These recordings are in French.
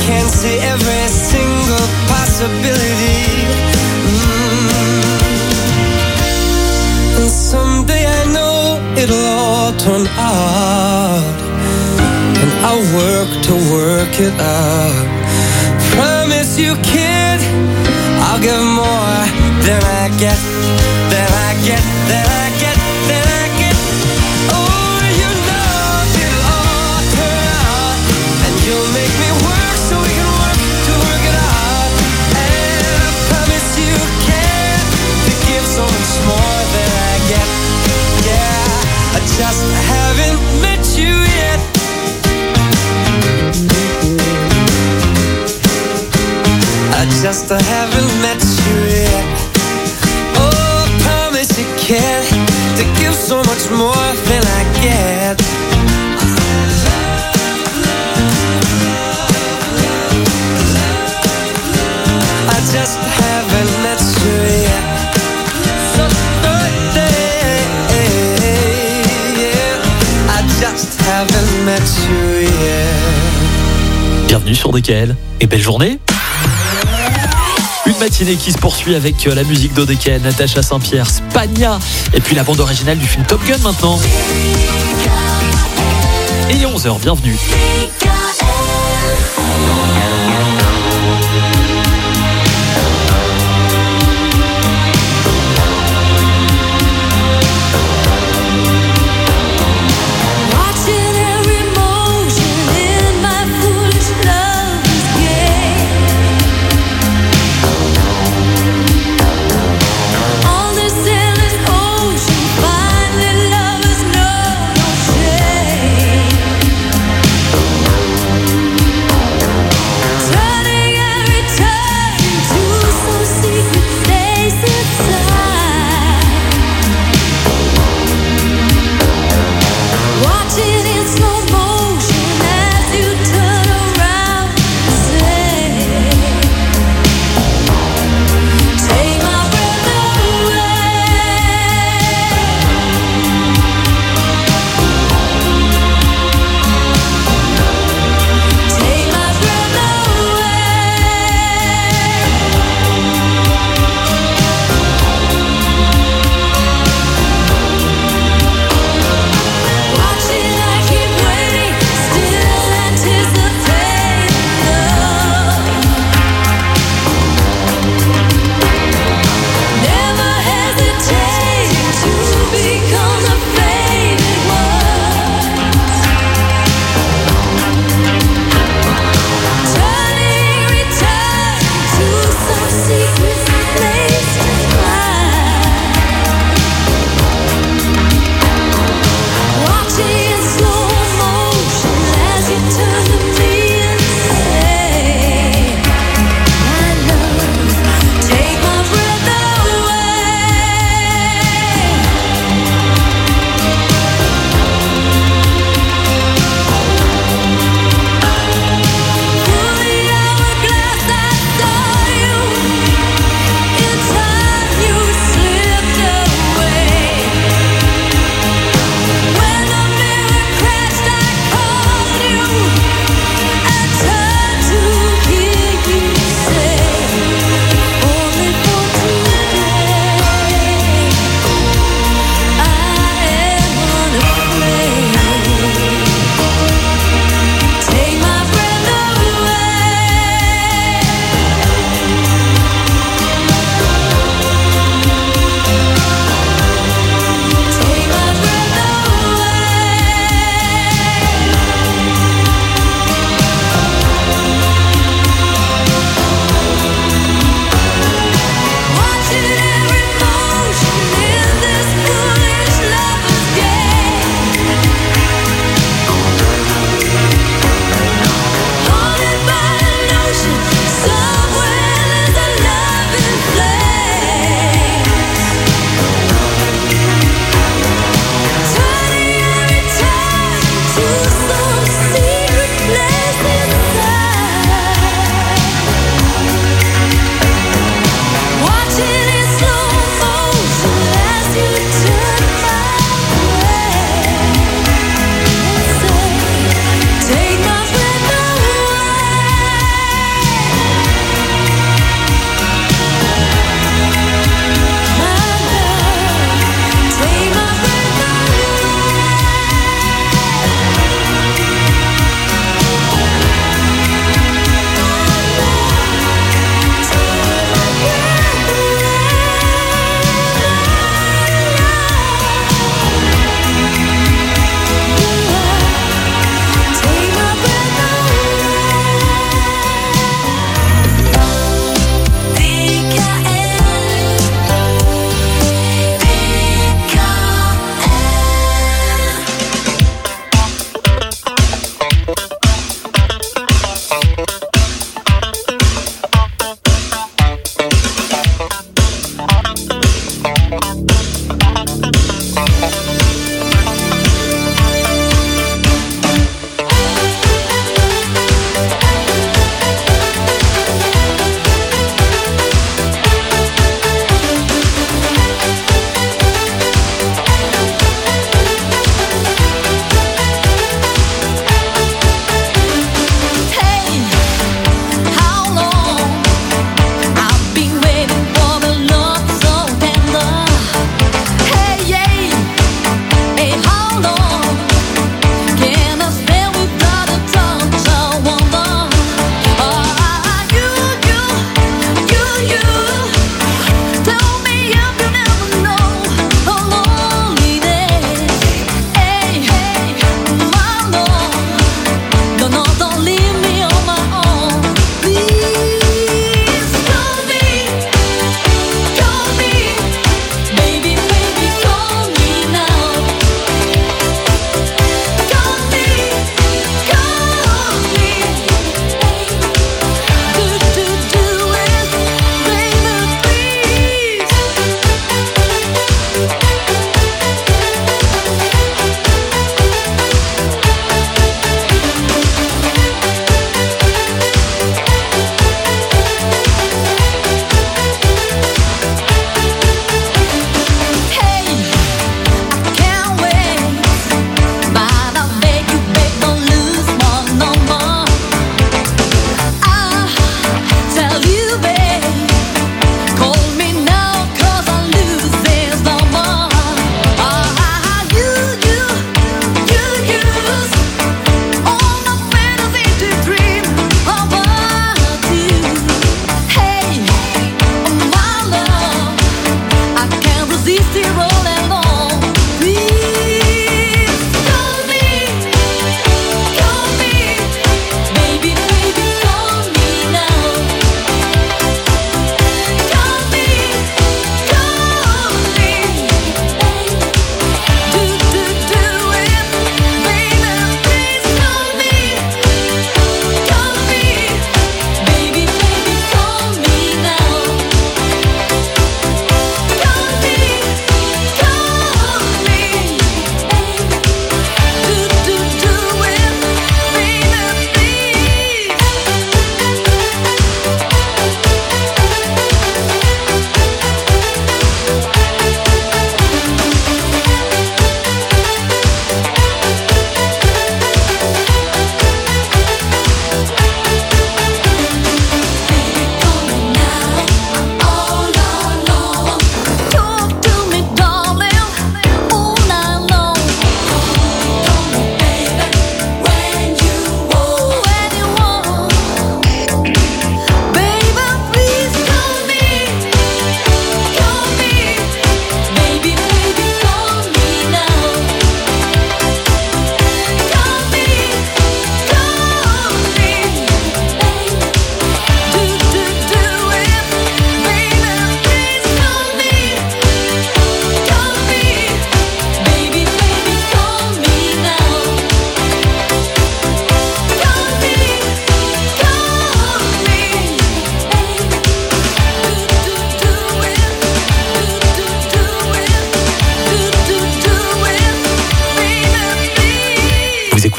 can't see every single possibility. And someday I know it'll all turn out, and I'll work to work it out. Promise you, kid, I'll give more than I get, than I get, than I get, than I get. Oh, you know it'll all turn out, and you'll make me work so we can work to work it out. And I promise you, kid, to give so much more than I get. Yeah, I just haven't met you yet. I just haven't met you yet. Oh, I promise you can to give so much more than I get. I just haven't met you yet. So birthday, yeah. I just haven't met you yet. Bienvenue sur DKL et belle journée. Une matinée qui se poursuit avec la musique d'Odekay, Natacha Saint-Pierre, Spagna, et puis la bande originale du film Top Gun maintenant. Et 11h, bienvenue.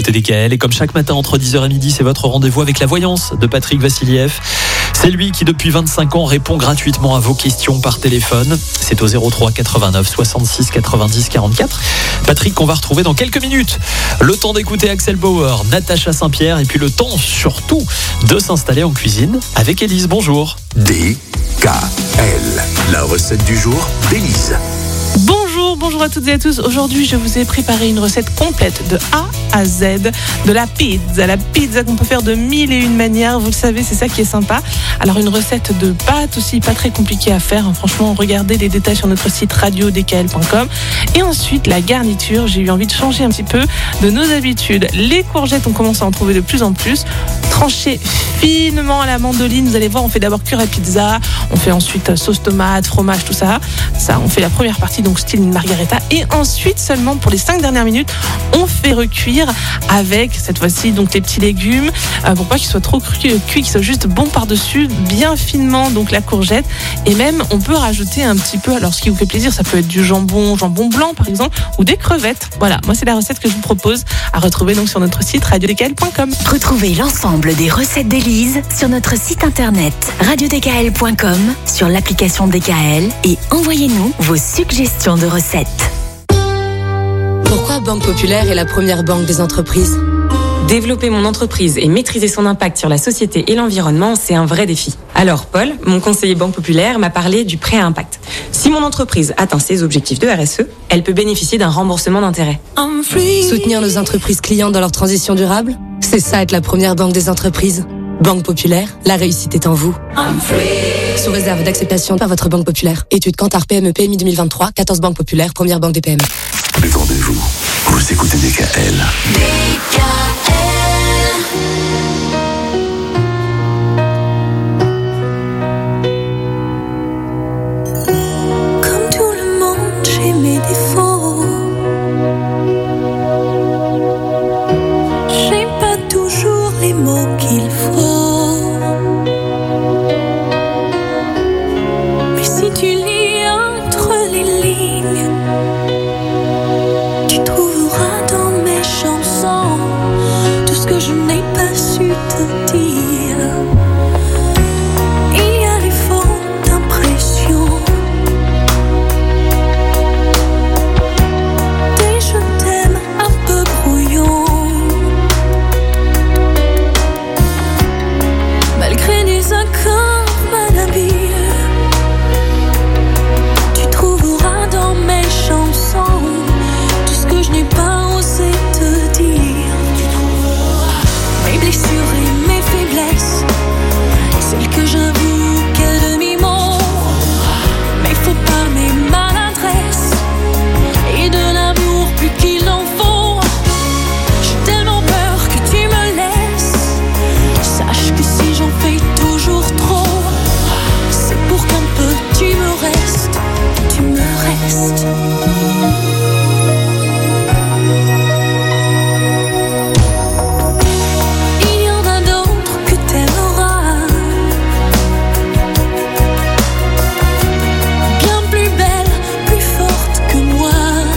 écoutez DKL et comme chaque matin entre 10h et midi, c'est votre rendez-vous avec la voyance de Patrick Vassiliev. C'est lui qui depuis 25 ans répond gratuitement à vos questions par téléphone. C'est au 03 89 66 90 44. Patrick qu'on va retrouver dans quelques minutes. Le temps d'écouter Axel Bauer, Natacha Saint-Pierre et puis le temps surtout de s'installer en cuisine avec Élise. Bonjour. DKL, la recette du jour d'Élise. Bonjour à toutes et à tous. Aujourd'hui, je vous ai préparé une recette complète de A à Z de la pizza. La pizza qu'on peut faire de 1001 manières. Vous le savez, c'est ça qui est sympa. Alors, une recette de pâtes aussi, pas très compliquée à faire. Franchement, regardez les détails sur notre site radio-dkl.com. Et ensuite, la garniture. J'ai eu envie de changer un petit peu de nos habitudes. Les courgettes, on commence à en trouver de plus en plus. Tranchées finement à la mandoline. Vous allez voir, on fait d'abord cuire la pizza. On fait ensuite sauce tomate, fromage, tout ça. Ça, on fait la première partie, donc style une margarita. Et ensuite, seulement pour les 5 dernières minutes, on fait recuire avec, cette fois-ci, donc les petits légumes, pour pas qu'ils soient trop cuits, qu'ils soient juste bons par-dessus, bien finement, donc la courgette. Et même, on peut rajouter un petit peu, alors ce qui vous fait plaisir, ça peut être du jambon blanc, par exemple, ou des crevettes. Voilà, moi, c'est la recette que je vous propose à retrouver donc sur notre site radiodkl.com. Retrouvez l'ensemble des recettes d'Élise sur notre site internet radiodkl.com, sur l'application DKL et envoyez-nous vos suggestions de recettes. Pourquoi Banque Populaire est la première banque des entreprises ? Développer mon entreprise et maîtriser son impact sur la société et l'environnement, c'est un vrai défi. Alors Paul, mon conseiller Banque Populaire, m'a parlé du prêt à impact. Si mon entreprise atteint ses objectifs de RSE, elle peut bénéficier d'un remboursement d'intérêt. Soutenir nos entreprises clientes dans leur transition durable, c'est ça être la première banque des entreprises. Banque Populaire, la réussite est en vous. Sous réserve d'acceptation par votre Banque Populaire. Étude Kantar PME PMI 2023, 14 banques populaires, première banque des PME. Devant de vous, vous écoutez DKL. Comme tout le monde, j'ai mes défauts. J'ai pas toujours les mots qu'il faut. Mais si tu lis entre les lignes, tu trouveras dans mes chansons tout ce que je n'ai pas su te dire. Il y a les fautes d'impression, des je t'aime un peu brouillons, malgré des accords malhabiles. Tu trouveras dans mes chansons tout ce que je n'ai pas osé te dire. Mes blessures et mes faiblesses, celles que j'avoue qu'à demi-mot. Mais faut pas mes maladresses et de l'amour plus qu'il en faut. J'ai tellement peur que tu me laisses. Sache que si j'en fais toujours trop, c'est pour qu'un peu tu me restes. Tu me restes. Il y en a d'autres que t'aimeras, bien plus belles, plus fortes que moi.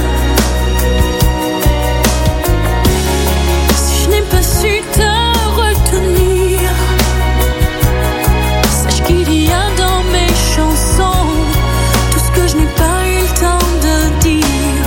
Si je n'ai pas su te retenir, sache qu'il y a dans mes chansons tout ce que je n'ai pas eu le temps de dire.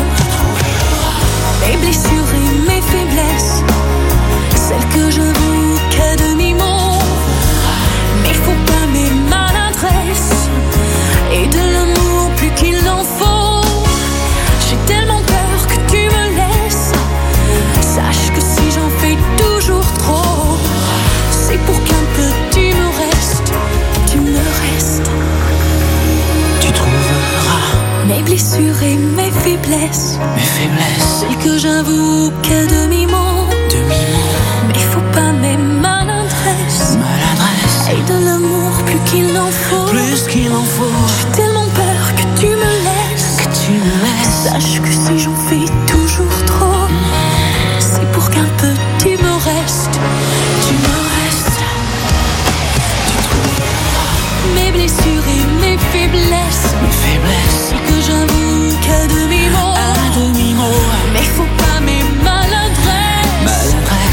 Mes blessures et mes faiblesses, celles que je veux qu'à demi-mot. Mais faut pas mes maladresses et de l'amour plus qu'il en faut. J'ai tellement peur que tu me laisses. Sache que si j'en fais toujours trop, c'est pour qu'un peu tu me restes. Tu me restes. Tu trouveras mes blessures et mes faiblesses, celles que j'avoue qu'à demi-mot. Mais faut pas mes maladresses et de l'amour plus qu'il en faut. J'ai tellement peur que tu me laisses. Sache que si j'en fais toujours trop, c'est pour qu'un peu tu me restes. Tu me restes. Tu trouveras mes blessures et mes faiblesses, celles que j'avoue qu'à demi-mot. Mais faut pas mes maladresses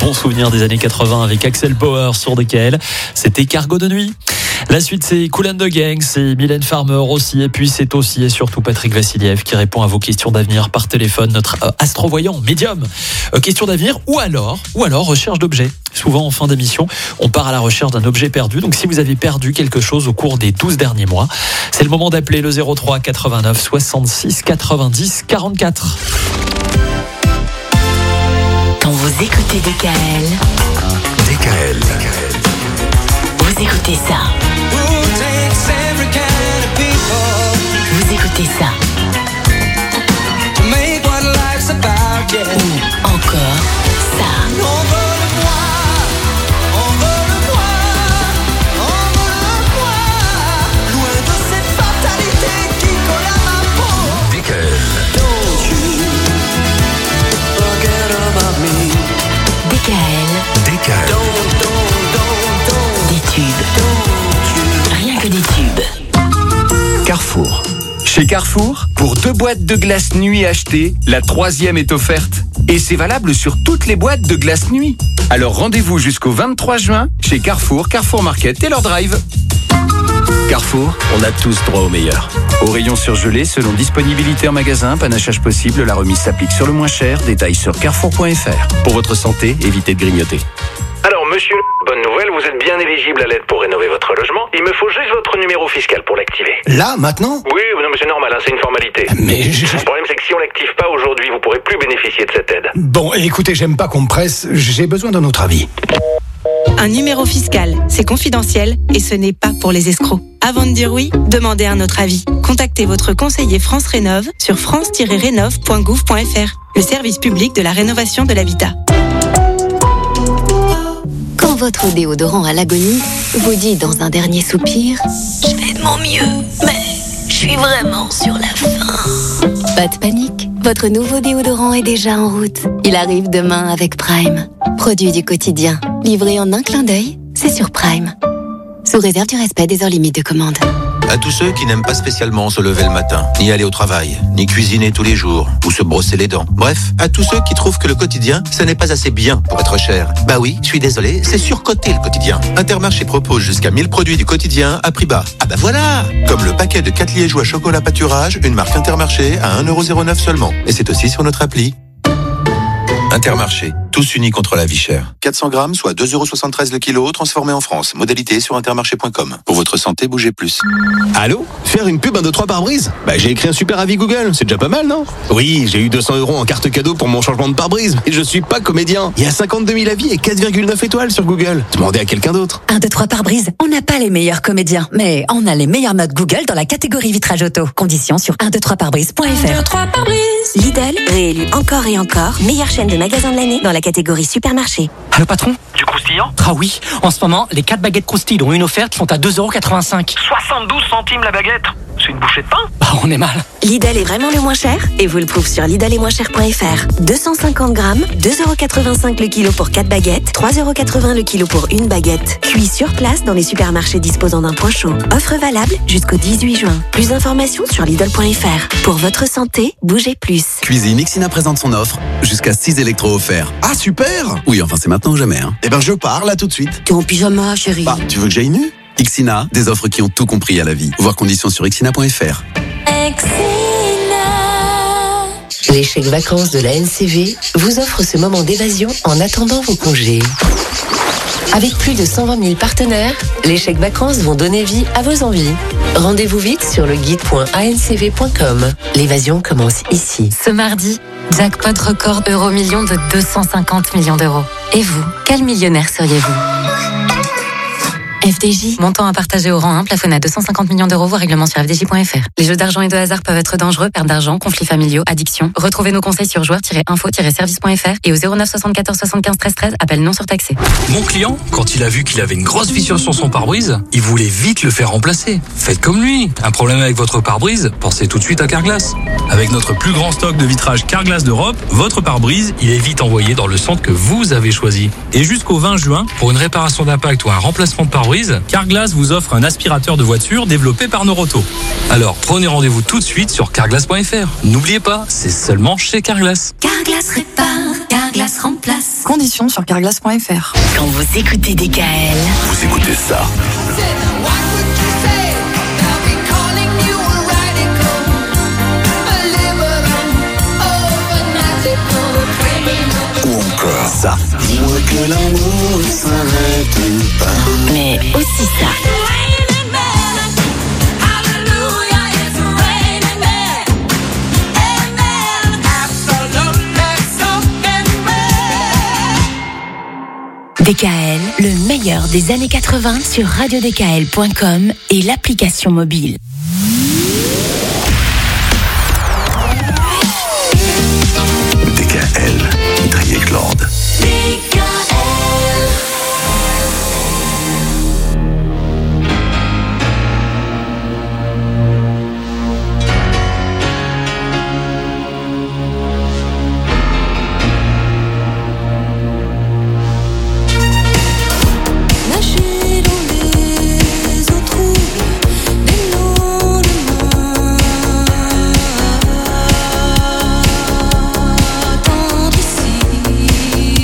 bons souvenirs des années 80 avec Axel Bauer sur DKL. C'était Cargo de nuit. La suite, c'est Kool and the Gang, c'est Mylène Farmer aussi, et puis c'est aussi et surtout Patrick Vassiliev qui répond à vos questions d'avenir par téléphone, notre astrovoyant médium. Question d'avenir ou alors recherche d'objets. Souvent en fin d'émission, on part à la recherche d'un objet perdu. Donc si vous avez perdu quelque chose au cours des 12 derniers mois, c'est le moment d'appeler le 03 89 66 90 44. Quand vous écoutez DKL, vous écoutez ça. Vous écoutez ça. Ou encore ça. DKL. Des tubes. Rien que des tubes. Carrefour. Chez Carrefour, pour 2 boîtes de glace nuit achetées, la 3e est offerte. Et c'est valable sur toutes les boîtes de glace nuit. Alors rendez-vous jusqu'au 23 juin chez Carrefour, Carrefour Market et leur drive. Carrefour, on a tous droit au meilleur. Au rayon surgelé, selon disponibilité en magasin, panachage possible, la remise s'applique sur le moins cher. Détails sur carrefour.fr. Pour votre santé, évitez de grignoter. Alors monsieur, bonne nouvelle, vous êtes bien éligible à l'aide pour rénover votre logement. Il me faut juste votre numéro fiscal pour l'activer. Là, maintenant ? Oui, non mais c'est normal, c'est une formalité. Mais Le problème c'est que si on l'active pas aujourd'hui, vous pourrez plus bénéficier de cette aide. Bon, écoutez, j'aime pas qu'on me presse, j'ai besoin d'un autre avis. Un numéro fiscal, c'est confidentiel et ce n'est pas pour les escrocs. Avant de dire oui, demandez un autre avis. Contactez votre conseiller France Rénov sur france-rénov.gouv.fr, le service public de la rénovation de l'habitat. Quand votre déodorant à l'agonie vous dit dans un dernier soupir « Je fais de mon mieux, mais je suis vraiment sur la fin ». Pas de panique, votre nouveau déodorant est déjà en route. Il arrive demain avec Prime. Produit du quotidien, livré en un clin d'œil, c'est sur Prime. Sous réserve du respect des heures limites de commande. À tous ceux qui n'aiment pas spécialement se lever le matin, ni aller au travail, ni cuisiner tous les jours, ou se brosser les dents. Bref, à tous ceux qui trouvent que le quotidien, ce n'est pas assez bien pour être cher. Bah oui, je suis désolé, c'est surcoté le quotidien. Intermarché propose jusqu'à 1000 produits du quotidien à prix bas. Ah bah voilà! Comme le paquet de 4 liégeois chocolat pâturage, une marque Intermarché à 1,09€ seulement. Et c'est aussi sur notre appli. Intermarché, tous unis contre la vie chère. 400 grammes, soit 2,73€ le kilo, transformé en France. Modalité sur intermarché.com. Pour votre santé, bougez plus. Allô ? Faire une pub 1, 2, 3 pare-brise ? Bah j'ai écrit un super avis Google, c'est déjà pas mal, non ? Oui, j'ai eu 200€ en carte cadeau pour mon changement de pare-brise. Et je suis pas comédien. Il y a 52 000 avis et 4,9 étoiles sur Google. Demandez à quelqu'un d'autre. 1, 2, 3 pare-brise, on n'a pas les meilleurs comédiens, mais on a les meilleures notes Google dans la catégorie vitrage auto. Conditions sur 123pare-brise.fr. 1, 2, 3 pare-brise. Lidl, réélu encore et encore, meilleure chaîne de magasins de l'année dans la catégorie supermarché. Allô patron ? Du croustillant ? Ah oui, en ce moment, les 4 baguettes croustilles dont une offerte sont à 2,85€. 72 centimes la baguette. C'est une bouchée de pain ? Bah on est mal. Lidl est vraiment le moins cher et vous le prouve sur lidl-et-moins-cher.fr. 250 grammes, 2,85€ le kilo pour 4 baguettes, 3,80€ le kilo pour une baguette. Cuit sur place dans les supermarchés disposant d'un point chaud. Offre valable jusqu'au 18 juin. Plus d'informations sur lidl.fr. Pour votre santé, bougez plus. Cuisine, Ixina présente son offre. Jusqu'à 6 électros offerts. Ah super ! Oui, enfin c'est maintenant ou jamais. Hein. Eh ben je pars là tout de suite. T'es en pyjama, chérie. Bah, tu veux que j'aille nu ? Ixina, des offres qui ont tout compris à la vie. Voir conditions sur ixina.fr. Les chèques vacances de la NCV vous offrent ce moment d'évasion en attendant vos congés. Avec plus de 120 000 partenaires, les chèques vacances vont donner vie à vos envies. Rendez-vous vite sur le guide.ancv.com. L'évasion commence ici. Ce mardi, jackpot record euro-million de 250 millions d'euros. Et vous, quel millionnaire seriez-vous ? FDJ, montant à partager au rang 1, plafonné à 250 millions d'euros, voire règlement sur fdj.fr. Les jeux d'argent et de hasard peuvent être dangereux, perte d'argent, conflits familiaux, addiction. Retrouvez nos conseils sur joueurs-info-service.fr et au 09 74 75 13 13, appel non surtaxé. Mon client, quand il a vu qu'il avait une grosse fissure sur son pare-brise, il voulait vite le faire remplacer. Faites comme lui. Un problème avec votre pare-brise, pensez tout de suite à Carglass. Avec notre plus grand stock de vitrage Carglass d'Europe, votre pare-brise, il est vite envoyé dans le centre que vous avez choisi. Et jusqu'au 20 juin, pour une réparation d'impact ou un remplacement de pare-brise, Carglass vous offre un aspirateur de voiture développé par Noroto. Alors prenez rendez-vous tout de suite sur carglass.fr. N'oubliez pas, c'est seulement chez Carglass. Carglass répare, Carglass remplace. Conditions sur carglass.fr. Quand vous écoutez DKL, Vous écoutez ça. Ou encore ça. Dis-moi que l'amour s'arrête pas. mais aussi ça. DKL, le meilleur des années 80 sur radiodkl.com et l'application mobile. DKL, Dreieckland. Nager dans les eaux troubles des lendemains, attendre ici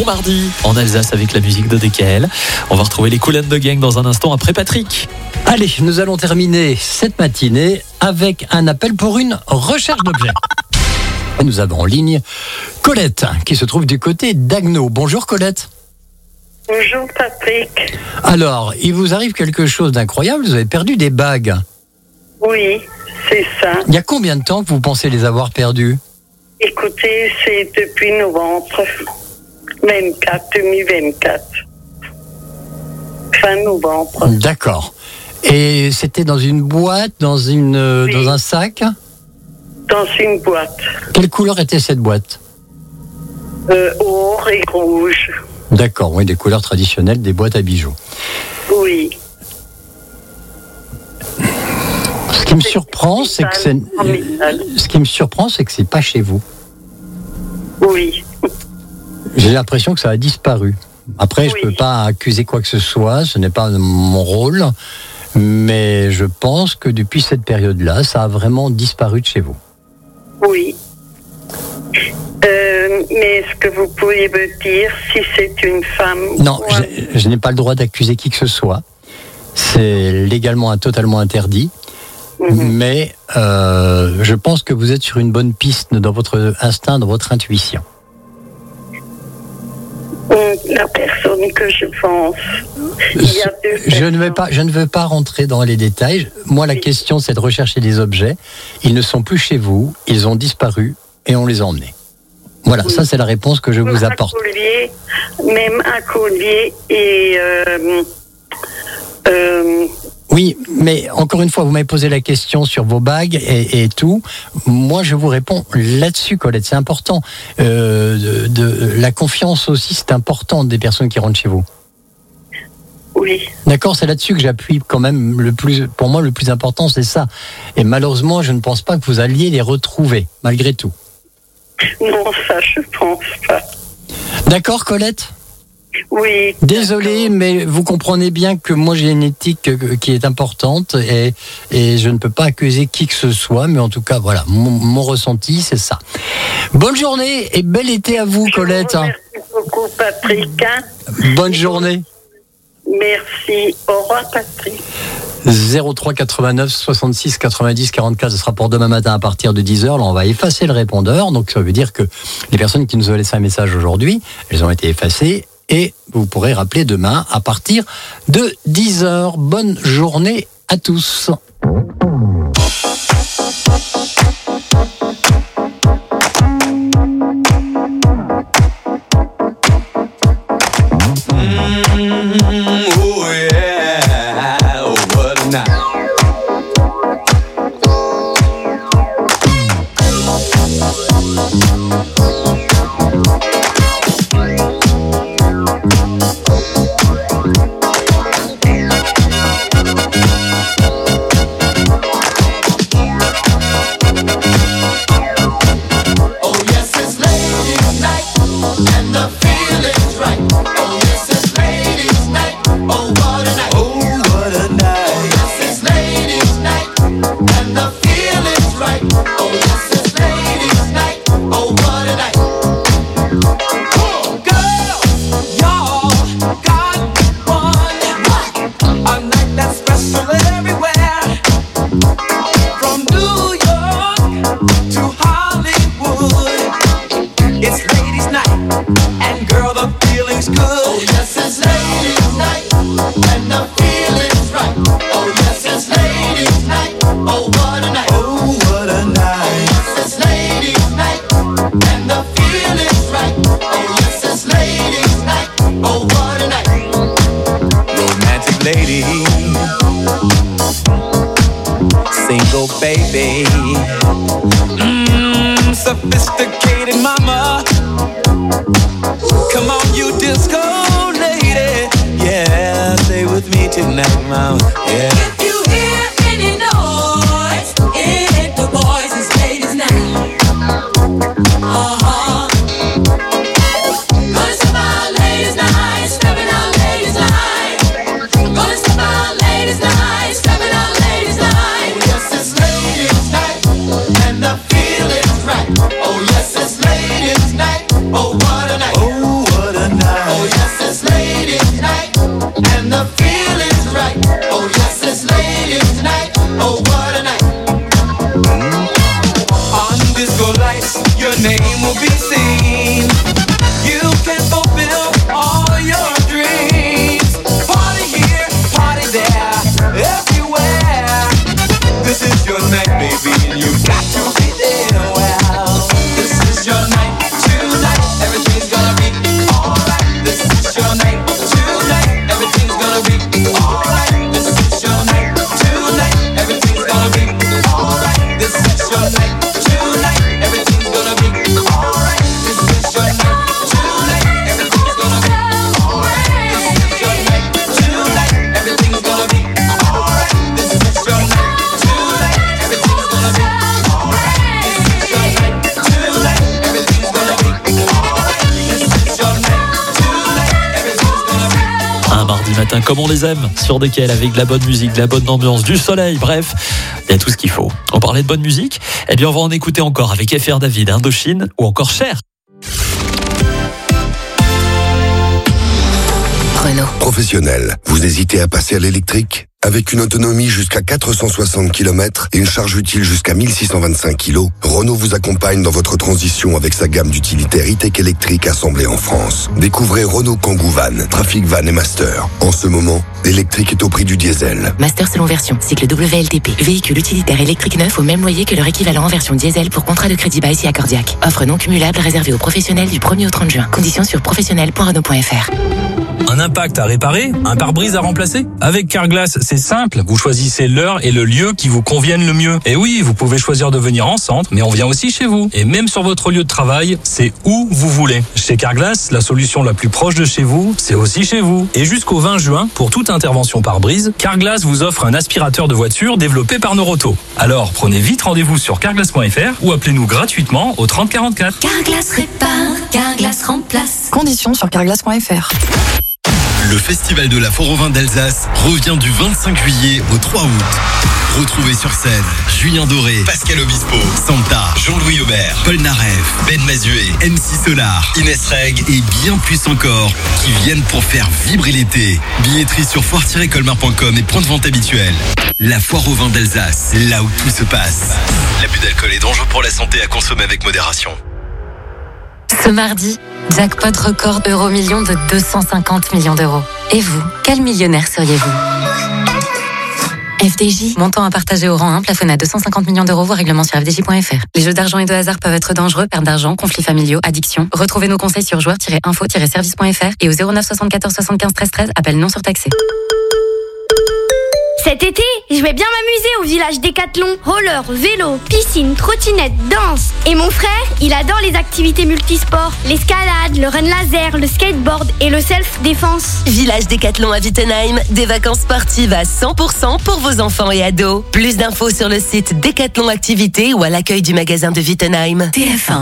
mardi en Alsace avec la musique de DKL. On va retrouver les Kool and the Gang dans un instant après Patrick. Allez, nous allons terminer cette matinée avec un appel pour une recherche d'objets. Et nous avons en ligne Colette qui se trouve du côté d'Agneau. Bonjour Colette. Bonjour Patrick. Alors, il vous arrive quelque chose d'incroyable, vous avez perdu des bagues. Oui, c'est ça. Il y a combien de temps que vous pensez les avoir perdues ? Écoutez, c'est depuis novembre 2024. Fin novembre. D'accord. Et c'était dans une boîte, dans un sac ? Dans une boîte. Quelle couleur était cette boîte ? Or et rouge. D'accord, oui, des couleurs traditionnelles des boîtes à bijoux. Oui. Ce qui me surprend, c'est que c'est pas chez vous. Oui. J'ai l'impression que ça a disparu. Après, je peux pas accuser quoi que ce soit, ce n'est pas mon rôle, mais je pense que depuis cette période-là, ça a vraiment disparu de chez vous. Oui. Mais est-ce que vous pourriez me dire si c'est une femme? Non, je n'ai pas le droit d'accuser qui que ce soit. C'est légalement totalement interdit. Mais je pense que vous êtes sur une bonne piste dans votre instinct, dans votre intuition. La personne que je pense. Il y a deux je ne veux pas rentrer dans les détails. Moi, la question, c'est de rechercher des objets. Ils ne sont plus chez vous, ils ont disparu et on les a emmenés. Voilà, ça c'est la réponse que je vous apporte. Même un collier et... Oui, mais encore une fois, vous m'avez posé la question sur vos bagues et tout. Moi, je vous réponds là-dessus, Colette. C'est important. La confiance aussi, c'est important des personnes qui rentrent chez vous. Oui. D'accord, c'est là-dessus que j'appuie quand même pour moi, le plus important, c'est ça. Et malheureusement, je ne pense pas que vous alliez les retrouver, malgré tout. Non, ça, je pense pas. D'accord, Colette ? Oui. Désolé, mais vous comprenez bien que moi j'ai une éthique qui est importante et je ne peux pas accuser qui que ce soit, mais en tout cas, voilà, mon ressenti, c'est ça. Bonne journée et bel été à vous, Colette. Merci beaucoup, Patrick. Bonne journée. Merci. Au revoir, Patrick. 03 89 66 90 44, ce sera pour demain matin à partir de 10h. Là, on va effacer le répondeur. Donc, ça veut dire que les personnes qui nous ont laissé un message aujourd'hui, elles ont été effacées. Et vous pourrez rappeler demain à partir de 10h. Bonne journée à tous. Sophisticated mama, come on you disco lady, yeah, stay with me tonight, mama, yeah. If you hear any noise, it's the boys and ladies now. Gonna step out ladies night, stepping out ladies night. Gonna step out ladies night, stepping out ladies night. Yes, it's ladies night, and the feeling's right. Oh yes, it's ladies night. Oh what a night. Oh what a night. matin comme on les aime sur DKL, avec de la bonne musique, de la bonne ambiance, du soleil, bref, il y a tout ce qu'il faut. On parlait de bonne musique, eh bien on va en écouter encore avec FR David, Indochine ou encore Cher. Renault. Professionnel, vous hésitez à passer à l'électrique ? Avec une autonomie jusqu'à 460 km et une charge utile jusqu'à 1625 kg, Renault vous accompagne dans votre transition avec sa gamme d'utilitaires e-tech électriques assemblés en France. Découvrez Renault Kangoo Van, Trafic Van et Master. En ce moment, l'électrique est au prix du diesel. Master selon version, cycle WLTP. Véhicule utilitaire électrique neuf au même loyer que leur équivalent en version diesel pour contrat de crédit by si accordiaque. Offre non cumulable réservée aux professionnels du 1er au 30 juin. Conditions sur professionnel.renault.fr. Un impact à réparer, un pare-brise à remplacer. Avec Carglass, c'est simple. Vous choisissez l'heure et le lieu qui vous conviennent le mieux. Et oui, vous pouvez choisir de venir en centre, mais on vient aussi chez vous. Et même sur votre lieu de travail, c'est où vous voulez. Chez Carglass, la solution la plus proche de chez vous, c'est aussi chez vous. Et jusqu'au 20 juin, pour toute intervention pare-brise, Carglass vous offre un aspirateur de voiture développé par Noroto. Alors, prenez vite rendez-vous sur carglass.fr ou appelez-nous gratuitement au 30 44. Carglass répare, Carglass remplace. Conditions sur carglass.fr. Le Festival de la Foire au Vin d'Alsace revient du 25 juillet au 3 août. Retrouvez sur scène Julien Doré, Pascal Obispo, Santa, Jean-Louis Aubert, Paul Naref, Ben Mazué, MC Solar, Inès Reg et bien plus encore qui viennent pour faire vibrer l'été. Billetterie sur foire-colmar.com et point de vente habituel. La Foire au Vin d'Alsace, là où tout se passe. L'abus d'alcool est dangereux pour la santé, à consommer avec modération. Ce mardi, jackpot record euro-million de 250 millions d'euros. Et vous, quel millionnaire seriez-vous ? FDJ, montant à partager au rang 1, plafonné à 250 millions d'euros, voire règlement sur fdj.fr. Les jeux d'argent et de hasard peuvent être dangereux, perte d'argent, conflits familiaux, addiction. Retrouvez nos conseils sur joueurs-info-service.fr et au 09 74 75 13 13, appel non surtaxé. Cet été, je vais bien m'amuser au village Décathlon. Roller, vélo, piscine, trottinette, danse. Et mon frère, il adore les activités multisports. L'escalade, le run laser, le skateboard et le self-défense. Village Décathlon à Wittenheim, des vacances sportives à 100% pour vos enfants et ados. Plus d'infos sur le site Décathlon Activités ou à l'accueil du magasin de Wittenheim. TF1.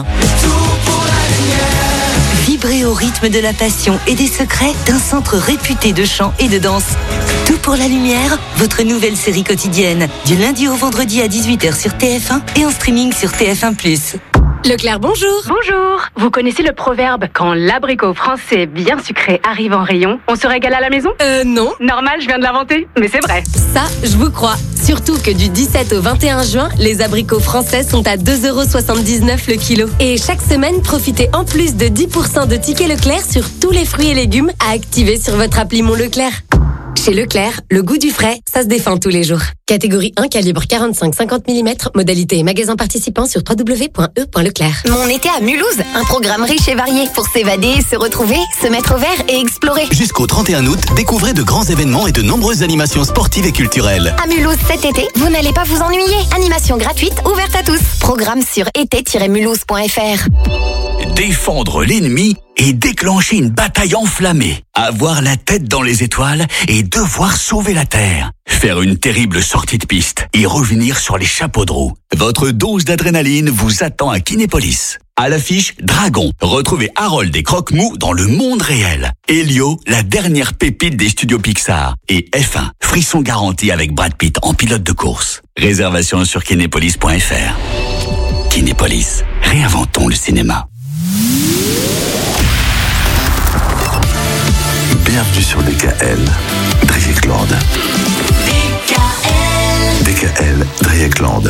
Vibrez au rythme de la passion et des secrets d'un centre réputé de chant et de danse. Tout pour la lumière, votre nouvelle série quotidienne. Du lundi au vendredi à 18h sur TF1 et en streaming sur TF1+. Leclerc, bonjour. Bonjour. Vous connaissez le proverbe « Quand l'abricot français bien sucré arrive en rayon, on se régale à la maison » Non. Normal, je viens de l'inventer, mais c'est vrai. Ça, je vous crois. Surtout que du 17 au 21 juin, les abricots français sont à 2,79 € le kilo. Et chaque semaine, profitez en plus de 10% de tickets Leclerc sur tous les fruits et légumes à activer sur votre appli Mon Leclerc. Chez Leclerc, le goût du frais, ça se défend tous les jours. Catégorie 1, calibre 45-50 mm, modalité et magasin participant sur www.e.leclerc. Mon été à Mulhouse, un programme riche et varié pour s'évader, se retrouver, se mettre au vert et explorer. Jusqu'au 31 août, découvrez de grands événements et de nombreuses animations sportives et culturelles. À Mulhouse cet été, vous n'allez pas vous ennuyer. Animation gratuite, ouverte à tous. Programme sur été-mulhouse.fr. Défendre l'ennemi et déclencher une bataille enflammée. Avoir la tête dans les étoiles et devoir sauver la Terre. Faire une terrible sortie de piste et revenir sur les chapeaux de roue. Votre dose d'adrénaline vous attend à Kinépolis. À l'affiche, Dragon. Retrouvez Harold et Croque-Mou dans le monde réel. Elio, la dernière pépite des studios Pixar. Et F1, frisson garanti avec Brad Pitt en pilote de course. Réservation sur kinépolis.fr. Kinépolis, réinventons le cinéma. Bienvenue sur DKL, Dreyeckland. DKL, Dreyeckland.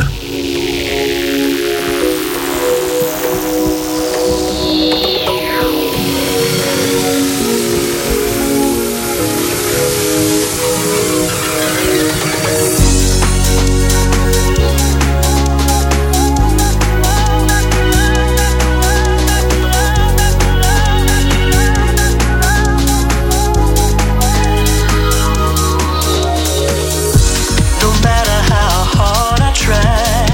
No matter how hard I try,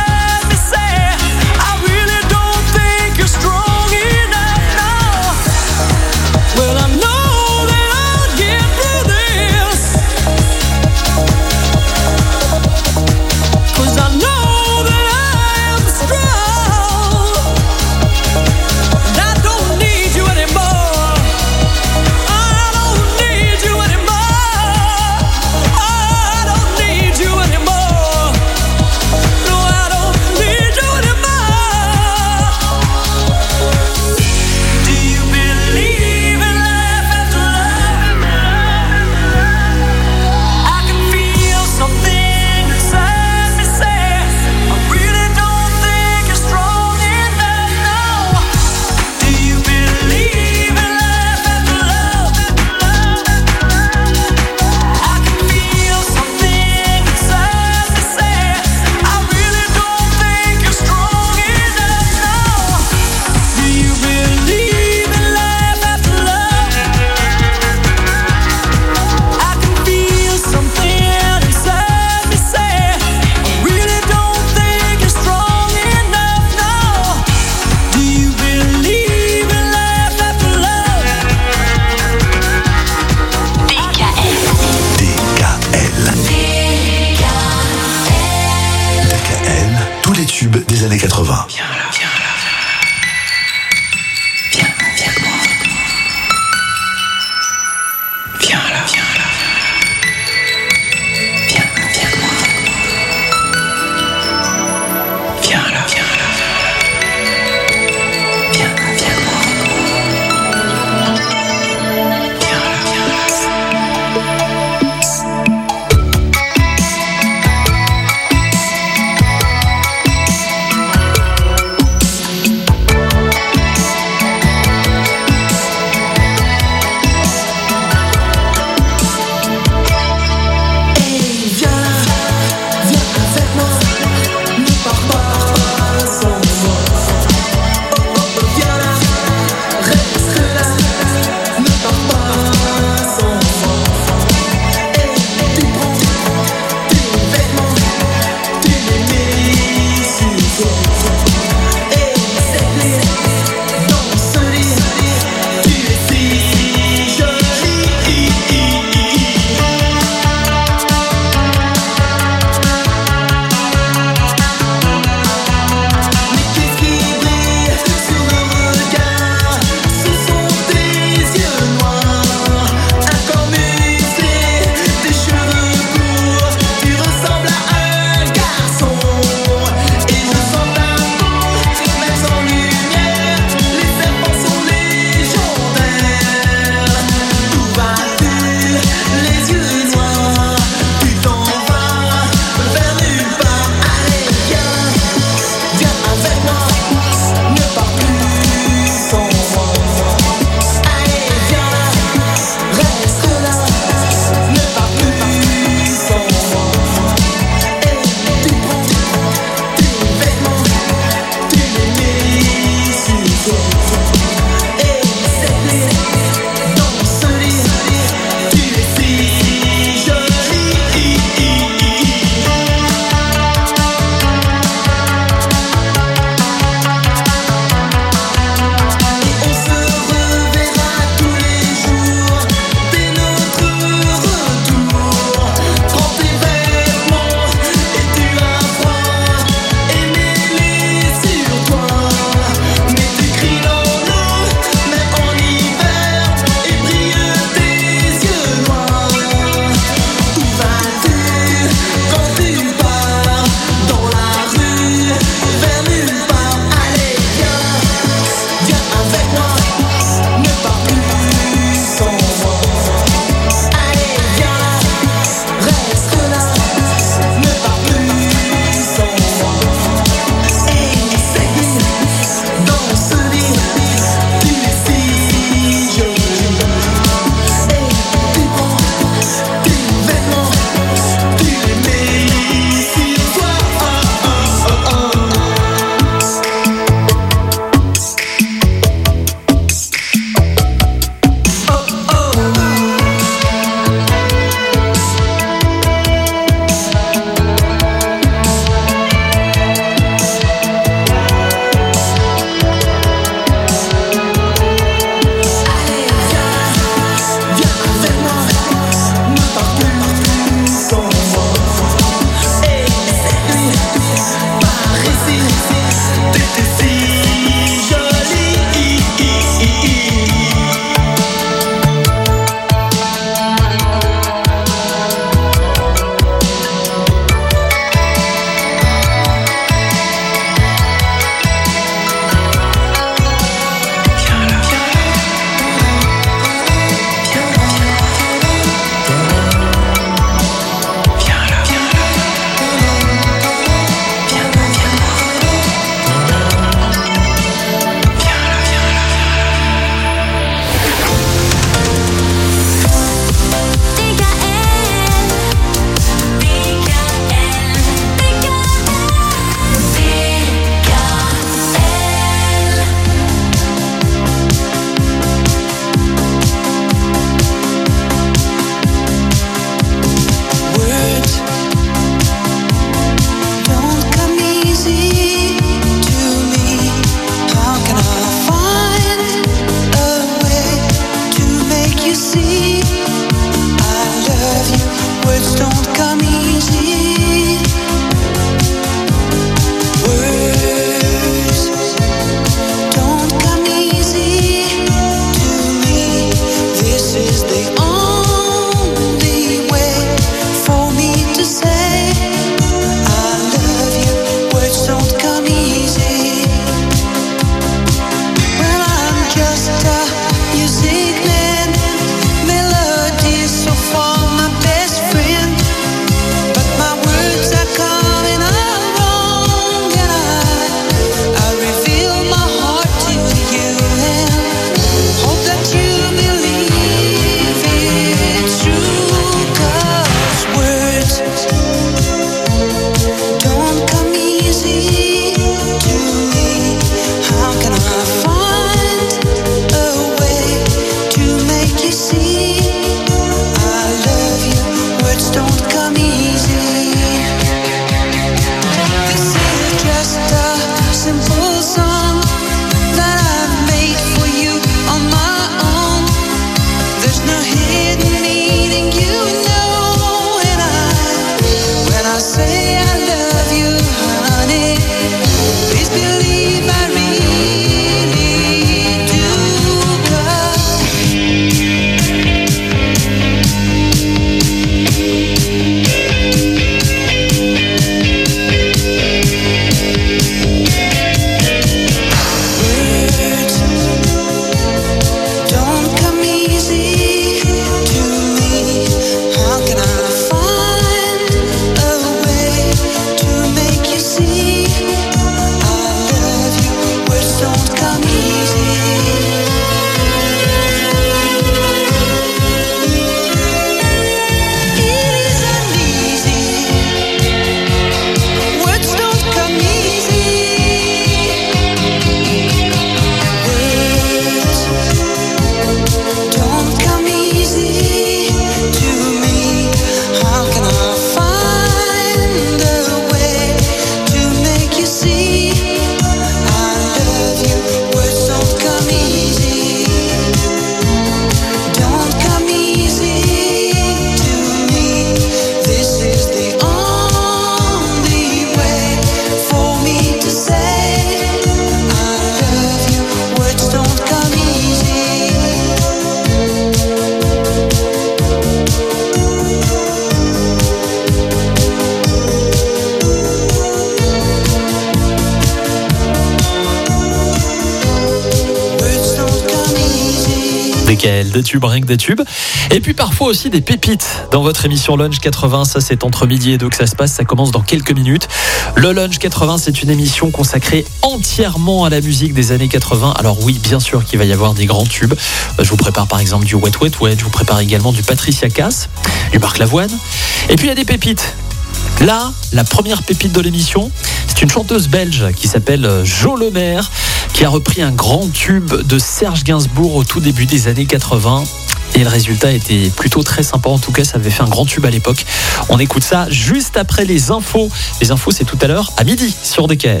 DKL, des tubes, rien que des tubes. Et puis parfois aussi des pépites dans votre émission Lunch 80. Ça, c'est entre midi et 2 que ça se passe. Ça commence dans quelques minutes. Le Lunch 80, c'est une émission consacrée entièrement à la musique des années 80. Alors oui, bien sûr qu'il va y avoir des grands tubes. Je vous prépare par exemple du Wet Wet Wet. Je vous prépare également du Patricia Cass, du Marc Lavoine. Et puis il y a des pépites. Là, la première pépite de l'émission, c'est une chanteuse belge qui s'appelle Jo Lemaire, qui a repris un grand tube de Serge Gainsbourg au tout début des années 80. Et le résultat était plutôt très sympa. En tout cas, ça avait fait un grand tube à l'époque. On écoute ça juste après les infos. Les infos, c'est tout à l'heure à midi sur DKL.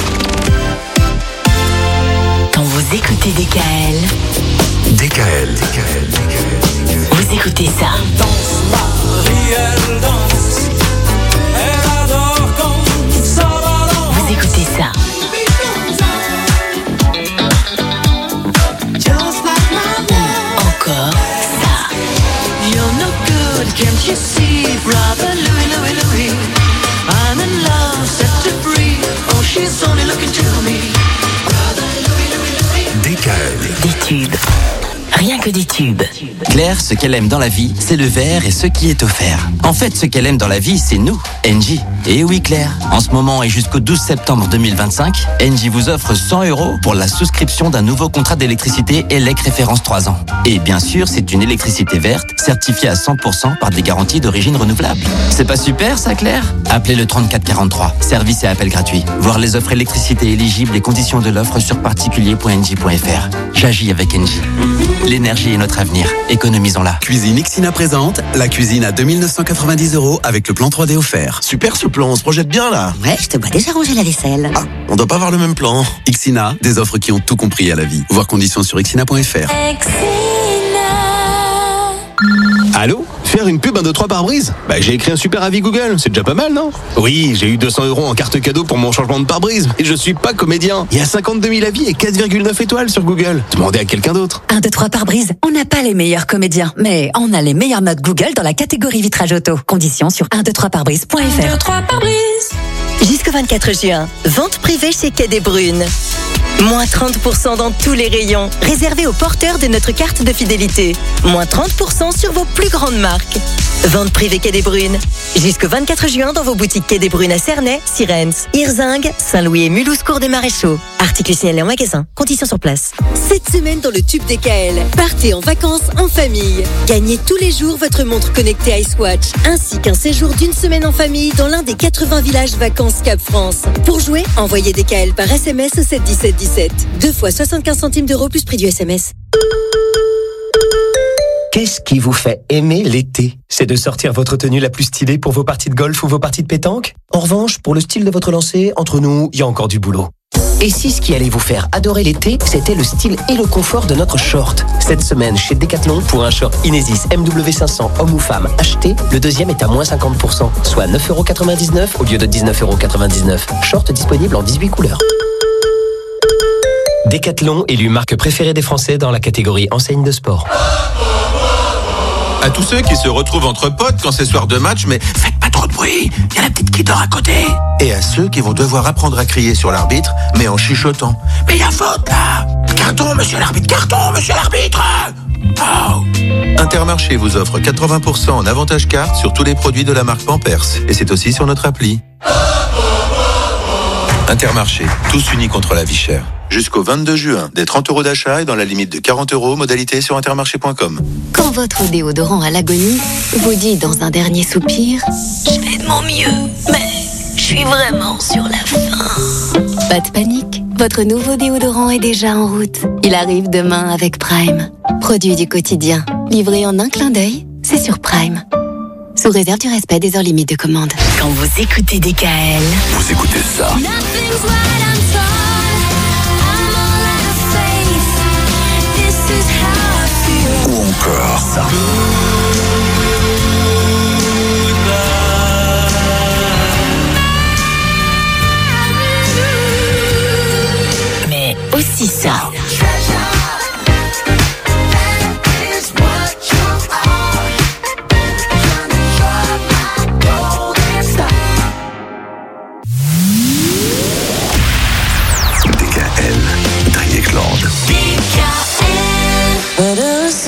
Quand vous écoutez DKL, DKL. vous écoutez ça. Vous écoutez ça. Encore ça. You're no good, can't you see, brother Louis, Louis. I'm in love, set to free. Oh, she's only looking to me. Brother Louis. DKL. Des tubes. Rien que des tubes. Claire, ce qu'elle aime dans la vie, c'est le verre et ce qui est offert. En fait, ce qu'elle aime dans la vie, c'est nous, Engie. Et oui, Claire, en ce moment et jusqu'au 12 septembre 2025, Engie vous offre 100 € pour la souscription d'un nouveau contrat d'électricité ELEC référence 3 ans. Et bien sûr, c'est une électricité verte, certifiée à 100% par des garanties d'origine renouvelable. C'est pas super, ça, Claire? Appelez le 3443, service et appel gratuit. Voir les offres électricité éligibles et conditions de l'offre sur particulier.engie.fr. J'agis avec Engie. L'énergie est notre avenir. Économisons-la. Cuisine Ixina présente la cuisine à 2990 € avec le plan 3D offert. Super ce plan, on se projette bien là. Ouais, je te vois déjà ranger la vaisselle. Ah, on doit pas avoir le même plan. Ixina, des offres qui ont tout compris à la vie. Voir conditions sur ixina.fr. Allô? Faire une pub 1, 2, 3 pare-brise? J'ai écrit un super avis Google, c'est déjà pas mal, non? Oui, j'ai eu 200 € en carte cadeau pour mon changement de pare-brise. Et je suis pas comédien. Il y a 52 000 avis et 4,9 étoiles sur Google. Demandez à quelqu'un d'autre. 1, 2, 3 pare-brise. On n'a pas les meilleurs comédiens, mais on a les meilleures notes Google dans la catégorie vitrage auto. Conditions sur 123pare-brise.fr. 1, 2, 3 pare-brise. Jusqu'au 24 juin, vente privée chez Quai des Brunes. Moins 30% dans tous les rayons, réservés aux porteurs de notre carte de fidélité. Moins 30% sur vos plus grandes marques. Vente privée Quai des Brunes. Jusqu'au 24 juin dans vos boutiques Quai des Brunes à Cernay, Sirens, Hirzingue, Saint-Louis et Mulhouse Cours des Maréchaux. Articles signalés en magasin. Conditions sur place. Cette semaine dans le tube DKL, partez en vacances en famille. Gagnez tous les jours votre montre connectée Icewatch, ainsi qu'un séjour d'une semaine en famille dans l'un des 80 villages vacances Cap France. Pour jouer, envoyez DKL par SMS au 71717. 2 fois 75 centimes d'euros plus prix du SMS. Qu'est-ce qui vous fait aimer l'été? C'est de sortir votre tenue la plus stylée pour vos parties de golf ou vos parties de pétanque? En revanche, pour le style de votre lancer, entre nous, il y a encore du boulot. Et si ce qui allait vous faire adorer l'été, c'était le style et le confort de notre short? Cette semaine, chez Decathlon, pour un short Inesis MW500 homme ou femme acheté, le deuxième est à moins 50%, soit 9,99 € au lieu de 19,99 €. Short disponible en 18 couleurs. Decathlon, élu marque préférée des Français dans la catégorie enseigne de sport. À tous ceux qui se retrouvent entre potes quand c'est soir de match, mais faites pas trop de bruit, il y a la petite qui dort à côté. Et à ceux qui vont devoir apprendre à crier sur l'arbitre, mais en chuchotant. Mais il y a faute là! Carton, monsieur l'arbitre, carton, monsieur l'arbitre! Oh. Intermarché vous offre 80% en avantage carte sur tous les produits de la marque Pampers. Et c'est aussi sur notre appli. Intermarché, tous unis contre la vie chère. Jusqu'au 22 juin, des 30 € d'achat et dans la limite de 40 €, modalité sur intermarché.com. Quand votre déodorant à l'agonie vous dit dans un dernier soupir « Je fais de mon mieux, mais je suis vraiment sur la fin ». Pas de panique, votre nouveau déodorant est déjà en route. Il arrive demain avec Prime. Produit du quotidien, livré en un clin d'œil, c'est sur Prime. Sous réserve du respect des heures limites de commande. Quand vous écoutez DKL, vous écoutez ça. Ou encore ça. mais aussi ça. DKL, Direct Land. DKL.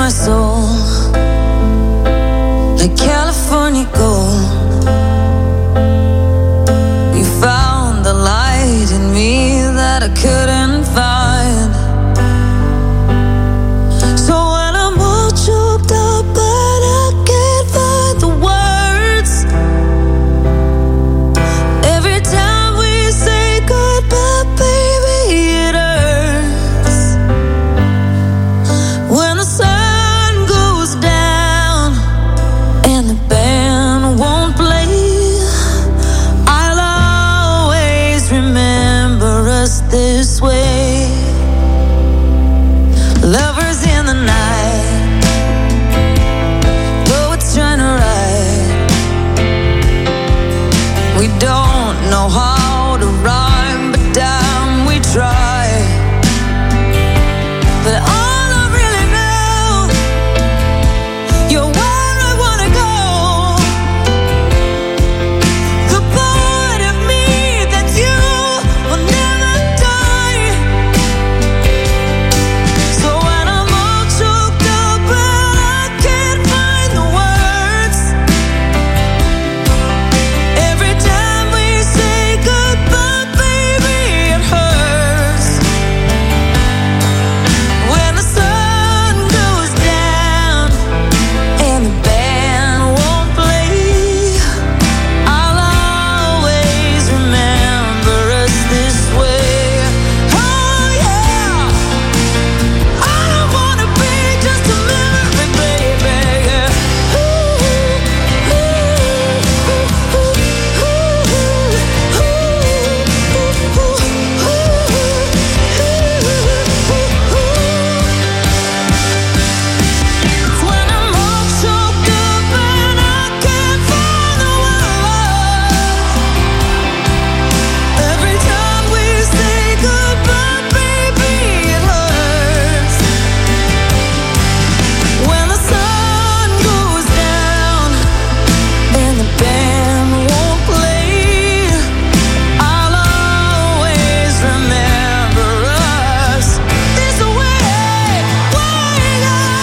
my soul.